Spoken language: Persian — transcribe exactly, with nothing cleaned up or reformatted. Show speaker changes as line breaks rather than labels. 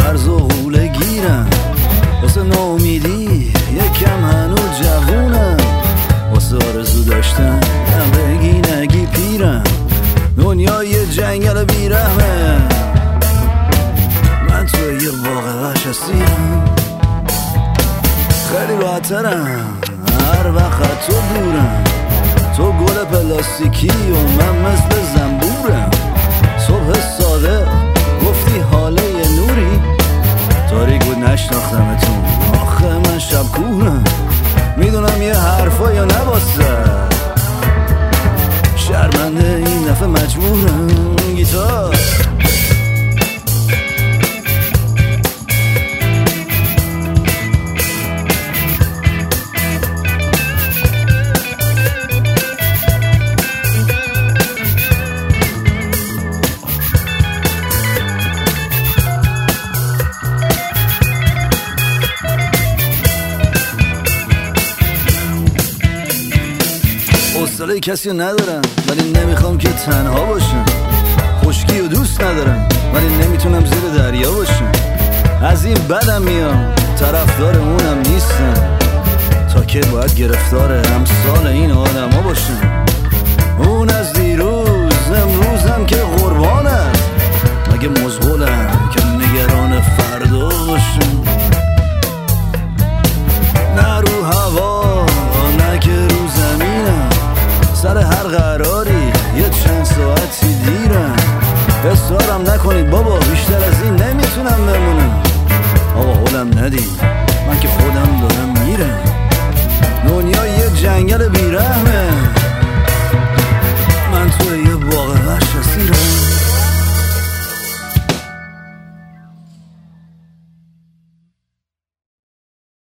قرض و غوله گیرم، واسه ناامیدی یکم هنوز جوونم، واسه آرزو داشتن بگی نگی پیرم. دنیا یه جنگل بیرحمه، من توی یه باغ وحش اسیرم. خیلی راحت‌ترم هر وقت تو دورم، تو گل پلاستیکی و من مثل زنبورم. صبح ساده گفتی حاله یه نوری، تاریک بود نشناختمتون، آخه من شب کورم. میدونم یه حرفا یا نباسته، شرمنده این دفعه مجبورم. گیتار حوصله کسی رو ندارم ولی نمیخوام که تنها باشم، خشکی و دوست ندارم ولی نمیتونم زیر دریا باشم. از این بدم میام طرفدار اونم نیستم، تا که باید گرفتار امثال این آدم ها باشم. اون از دیروز امروزم که قربانم، مگه مزغولم که نگران فردا باشم. نه رو هوا نه که رو زمینم، سر هر قراری یه چند ساعتی دیرم. اصرارم نکنید بابا